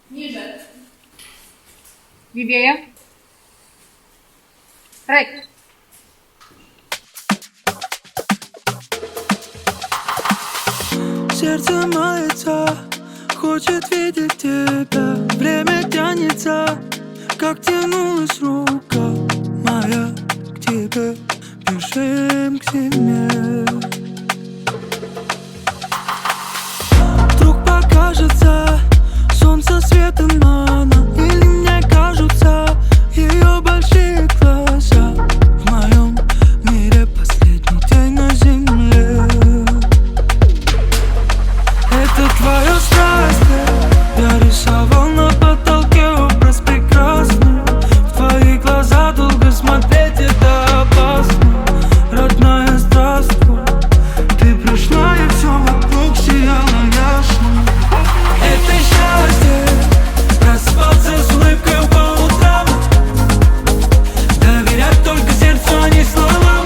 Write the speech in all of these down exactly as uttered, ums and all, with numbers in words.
Ниже. Левее. Трек. Сердце мается, хочет видеть тебя. Время тянется, как тянулась рука моя к тебе. Бежим к зиме. Вдруг покажется солнце светом она, или мне кажутся ее большие глаза. В моем мире последний день на земле. Это твое счастье. Я рисовал на потолке образ прекрасный. В твои глаза долго смотреть это опасно. Родная, здравствуй. Ты пришла, и все вокруг сияло ясно. Это счастье. Просыпаться с улыбкой по утрам. Доверять только сердцу, а не словам.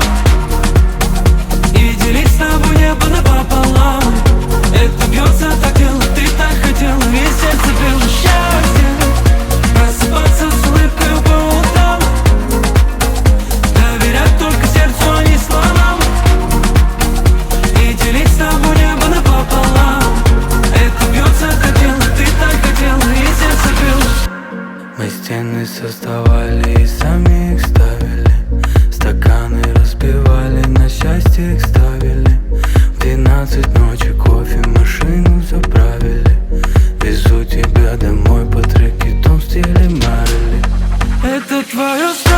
И делить с тобой небо напополам. Это бьется так дело, ты так хотела, и сердце пело счастье. Просыпаться с улыбкой по утрам. Доверять только сердцу, а не словам. И делить с тобой небо напополам. Это бьется так дело, ты так хотела, и сердце пело. Мы стены создавали и сами их ставили. Стаканы разбивали, на счастье их ставили. В двенадцать ночи кофе, машину заправили. Везу тебя домой по треке, том в стиле Марли. Это твое